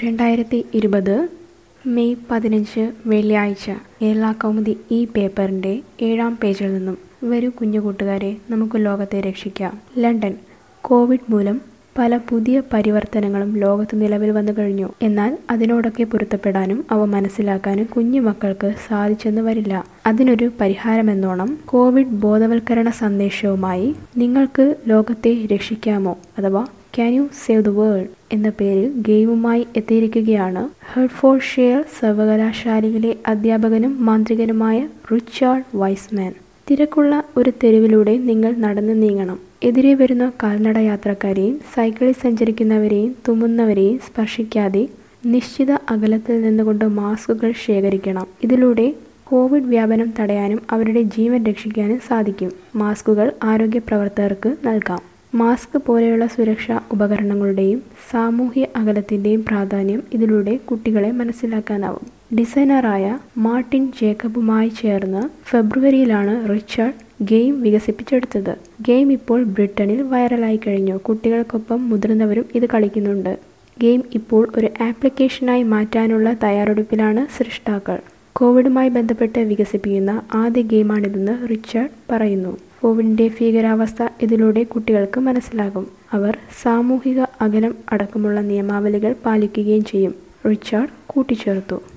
2020 May 15 വെള്ളിയാഴ്ച കേരള കൗമുദി ഈ പേപ്പറിന്റെ 7-ാം പേജിൽ നിന്നും വരൂ കുഞ്ഞു കൂട്ടുകാരെ, നമുക്ക് ലോകത്തെ രക്ഷിക്കാം. ലണ്ടൻ. കോവിഡ് മൂലം പല പുതിയ പരിവർത്തനങ്ങളും ലോകത്ത് നിലവിൽ വന്നു കഴിഞ്ഞു. എന്നാൽ അതിനോടൊക്കെ പൊരുത്തപ്പെടാനും അവ മനസ്സിലാക്കാനും കുഞ്ഞു മക്കൾക്ക് സാധിച്ചെന്ന് വരില്ല. അതിനൊരു പരിഹാരമെന്നോണം കോവിഡ് ബോധവൽക്കരണ സന്ദേശവുമായി നിങ്ങൾക്ക് ലോകത്തെ രക്ഷിക്കാമോ അഥവാ can you save the world എന്ന പേരിൽ ഗെയിമുമായി എത്തിയിരിക്കുകയാണ് ഹെർട്ട്ഫോർഡ്ഷെയർ സർവകലാശാലയിലെ അധ്യാപകനും മാന്ത്രികനുമായ റിച്ചാർഡ് വൈസ്മാൻ. തിരക്കുള്ള ഒരു തെരുവിലൂടെ നിങ്ങൾ നടന്നു നീങ്ങണം. എതിരെ വരുന്ന കാൽനട യാത്രക്കാരെയും സൈക്കിളിൽ സഞ്ചരിക്കുന്നവരെയും തുമ്മുന്നവരെയും സ്പർശിക്കാതെ നിശ്ചിത അകലത്തിൽ നിന്നുകൊണ്ട് മാസ്കുകൾ ശേഖരിക്കണം. ഇതിലൂടെ കോവിഡ് വ്യാപനം തടയാനും അവരുടെ ജീവൻ രക്ഷിക്കാനും സാധിക്കും. മാസ്കുകൾ ആരോഗ്യ പ്രവർത്തകർക്ക് നൽകാം. മാസ്ക് പോലെയുള്ള സുരക്ഷാ ഉപകരണങ്ങളുടെയും സാമൂഹ്യ അകലത്തിൻ്റെയും പ്രാധാന്യം ഇതിലൂടെ കുട്ടികളെ മനസ്സിലാക്കാനാവും. ഡിസൈനറായ മാർട്ടിൻ ജേക്കബുമായി ചേർന്ന് ഫെബ്രുവരിയിലാണ് റിച്ചാർഡ് ഗെയിം വികസിപ്പിച്ചെടുത്തത്. ഗെയിം ഇപ്പോൾ ബ്രിട്ടനിൽ വൈറലായി കഴിഞ്ഞു. കുട്ടികൾക്കൊപ്പം മുതിർന്നവരും ഇത് കളിക്കുന്നുണ്ട്. ഗെയിം ഇപ്പോൾ ഒരു ആപ്ലിക്കേഷനായി മാറ്റാനുള്ള തയ്യാറെടുപ്പിലാണ് സൃഷ്ടാക്കൾ. കോവിഡുമായി ബന്ധപ്പെട്ട് വികസിപ്പിക്കുന്ന ആദ്യ ഗെയിമാണിതെന്ന് റിച്ചാർഡ് പറയുന്നു. കോവിഡിന്റെ ഭീകരാവസ്ഥ ഇതിലൂടെ കുട്ടികൾക്ക് മനസ്സിലാകും. അവർ സാമൂഹിക അകലം അടക്കമുള്ള നിയമാവലികൾ പാലിക്കുകയും ചെയ്യും, റിച്ചാർഡ് കൂട്ടിച്ചേർത്തു.